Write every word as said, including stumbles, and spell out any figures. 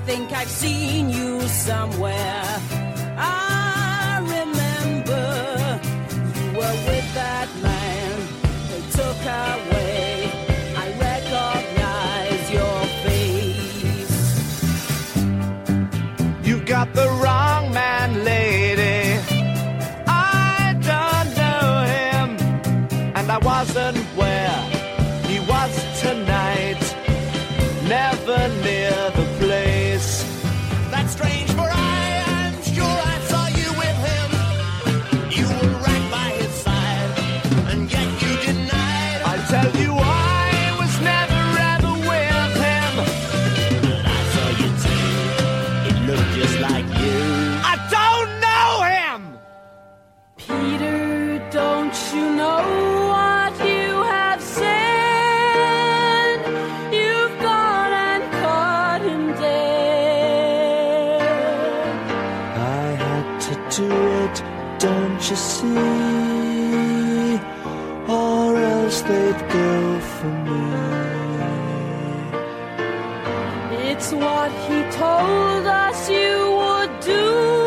think I've seen you somewhere. I remember you were with that man they took away. I recognize your face. You got the wrong man, lady. I don't know him, and I wasn't where he was tonight. Never near the place. That's strange, for I am sure I saw you with him. You were right by his side, and yet you denied. I tell you, I was never ever with him. But I saw you too. It looked just like you. I don't know him! Peter, don't you know what you have said? You've gone and caught him dead. I had to do it, don't you see? Or else they'd go for me. It's what he told us you would do.